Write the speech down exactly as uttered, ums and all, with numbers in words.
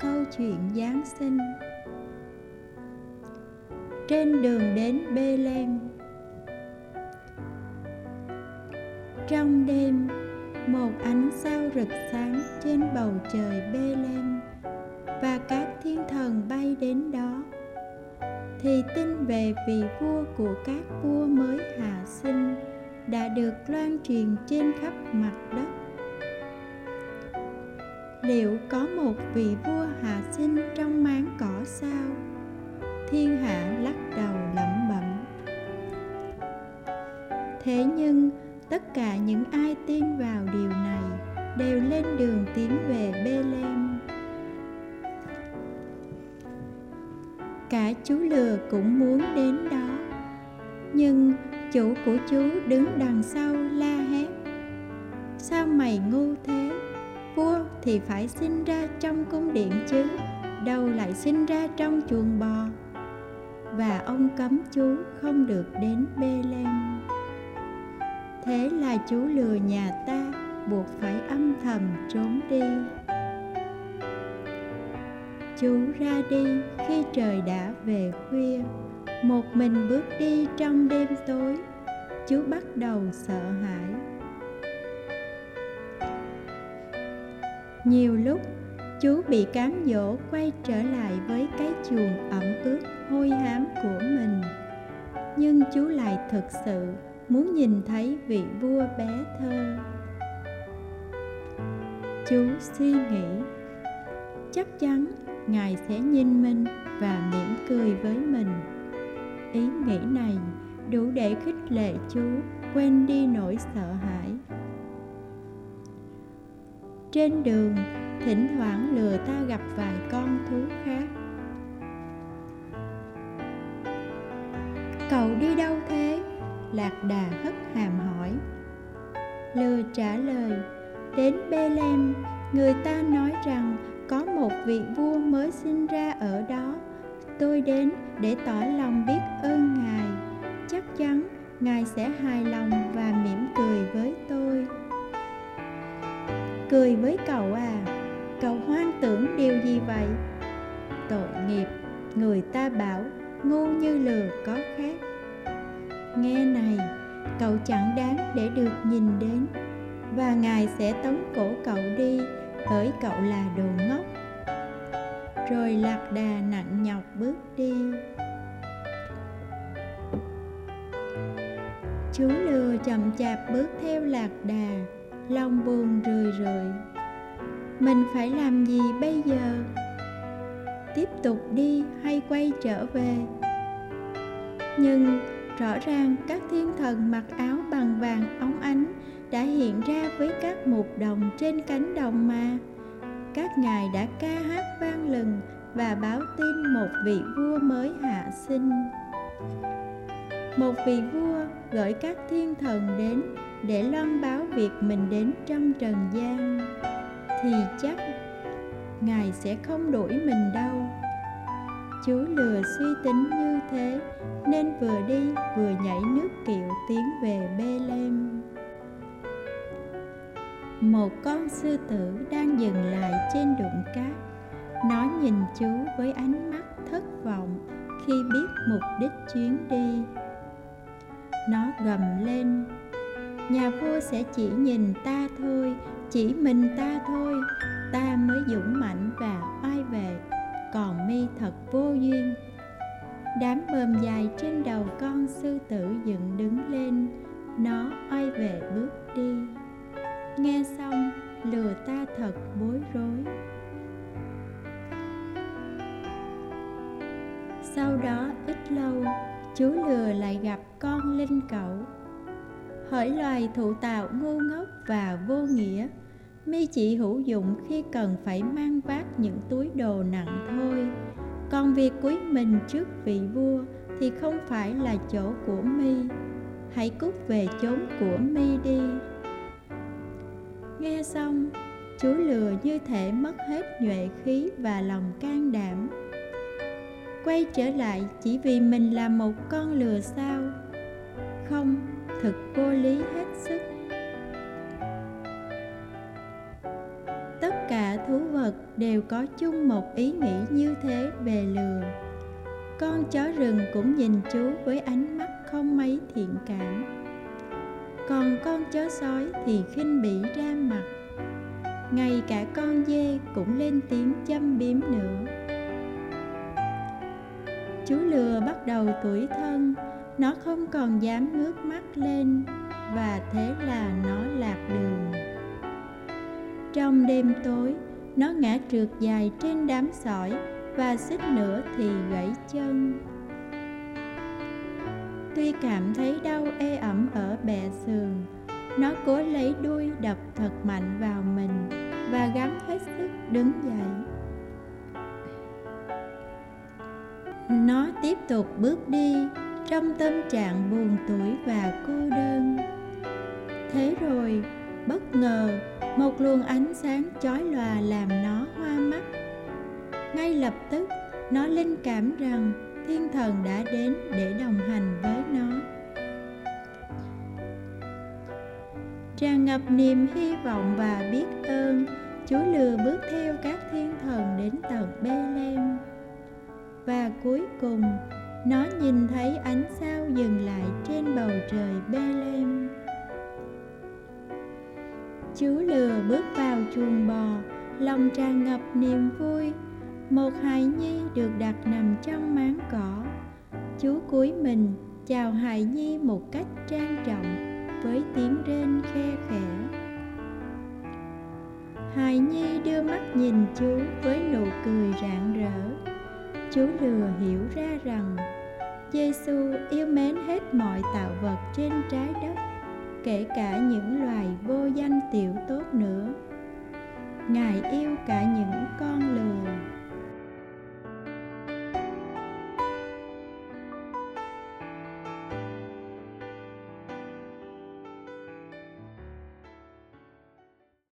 câu chuyện Giáng sinh. Trên đường đến Bê-lêm. Trong đêm, một ánh sao rực sáng trên bầu trời Bê-lêm, và các thiên thần bay đến đó, thì tin về vị vua của các vua mới hạ sinh đã được loan truyền trên khắp mặt đất. Liệu có một vị vua hạ sinh trong máng cỏ sao? Thiên hạ lắc đầu lẩm bẩm. Thế nhưng tất cả những ai tin vào điều này đều lên đường tiến về Bê-lêm. Cả chú lừa cũng muốn đến đó, nhưng chủ của chú đứng đằng sau la hét: sao mày ngu thế? Vua thì phải sinh ra trong cung điện chứ, đâu lại sinh ra trong chuồng bò. Và ông cấm chú không được đến Bê-lêm. Thế là chú lừa nhà ta buộc phải âm thầm trốn đi. Chú ra đi khi trời đã về khuya, một mình bước đi trong đêm tối. Chú bắt đầu sợ hãi. Nhiều lúc chú bị cám dỗ quay trở lại với cái chuồng ẩm ướt hôi hám của mình, nhưng chú lại thực sự muốn nhìn thấy vị vua bé thơ. Chú suy nghĩ, chắc chắn Ngài sẽ nhìn mình và mỉm cười với mình. Ý nghĩ này đủ để khích lệ chú quên đi nỗi sợ hãi. Trên đường, thỉnh thoảng lừa ta gặp vài con thú khác. Cậu đi đâu thế? Lạc Đà hất hàm hỏi. Lừa trả lời, đến Bê-lêm, người ta nói rằng có một vị vua mới sinh ra ở đó. Tôi đến để tỏ lòng biết ơn Ngài. Chắc chắn Ngài sẽ hài lòng và mỉm cười với tôi. Cười với cậu à? Cậu hoang tưởng điều gì vậy? Tội nghiệp, người ta bảo ngu như lừa có khác. Nghe này, cậu chẳng đáng để được nhìn đến, và Ngài sẽ tống cổ cậu đi, bởi cậu là đồ ngốc. Rồi Lạc Đà nặng nhọc bước đi. Chú lừa chậm chạp bước theo Lạc Đà, lòng buồn rười rượi. Mình phải làm gì bây giờ? Tiếp tục đi hay quay trở về? Nhưng rõ ràng các thiên thần mặc áo bằng vàng óng ánh đã hiện ra với các mục đồng trên cánh đồng mà. Các ngài đã ca hát vang lừng và báo tin một vị vua mới hạ sinh. Một vị vua gọi các thiên thần đến để loan báo việc mình đến trong trần gian, thì chắc Ngài sẽ không đuổi mình đâu. Chú lừa suy tính như thế, nên vừa đi vừa nhảy nước kiệu tiến về Bê-lêm. Một con sư tử đang dừng lại trên đụng cát. Nó nhìn chú với ánh mắt thất vọng khi biết mục đích chuyến đi. Nó gầm lên: nhà vua sẽ chỉ nhìn ta thôi, chỉ mình ta thôi. Ta mới dũng mãnh và oai vệ, còn mi thật vô duyên. Đám bờm dài trên đầu con sư tử dựng đứng lên. Nó oai vệ bước đi. Nghe xong, lừa ta thật bối rối. Sau đó ít lâu, chú lừa lại gặp con linh cẩu. Hỡi loài thụ tạo ngu ngốc và vô nghĩa, mi chỉ hữu dụng khi cần phải mang vác những túi đồ nặng thôi. Còn việc cúi mình trước vị vua thì không phải là chỗ của mi. Hãy cút về chốn của mi đi. Nghe xong, chú lừa như thể mất hết nhuệ khí và lòng can đảm. Quay trở lại chỉ vì mình là một con lừa sao? Không, thật vô lý hết sức. Tất cả thú vật đều có chung một ý nghĩ như thế về lừa. Con chó rừng cũng nhìn chú với ánh mắt không mấy thiện cảm. Còn con chó sói thì khinh bỉ ra mặt. Ngay cả con dê cũng lên tiếng châm biếm nữa. Chú lừa bắt đầu tủi thân, nó không còn dám ngước mắt lên, và thế là nó lạc đường. Trong đêm tối, nó ngã trượt dài trên đám sỏi, và suýt nữa thì gãy chân. Tuy cảm thấy đau ê ẩm ở bẹ sườn, nó cố lấy đuôi đập thật mạnh vào mình và gắng hết sức đứng dậy. Nó tiếp tục bước đi trong tâm trạng buồn tủi và cô đơn. Thế rồi, bất ngờ, một luồng ánh sáng chói lòa làm nó hoa mắt. Ngay lập tức, nó linh cảm rằng thiên thần đã đến để đồng hành với nó. Tràn ngập niềm hy vọng và biết ơn, chú lừa bước theo các thiên thần đến tận Bê-lêm. Và cuối cùng, nó nhìn thấy ánh sao dừng lại trên bầu trời Bê-lêm. Chú lừa bước vào chuồng bò, lòng tràn ngập niềm vui. Một hài nhi được đặt nằm trong máng cỏ. Chú cúi mình chào hài nhi một cách trang trọng với tiếng rên khe khẽ. Hài nhi đưa mắt nhìn chú với nụ cười rạng rỡ. Chú lừa hiểu ra rằng Giê-xu yêu mến hết mọi tạo vật trên trái đất, kể cả những loài vô danh tiểu tốt nữa. Ngài yêu cả những con lừa.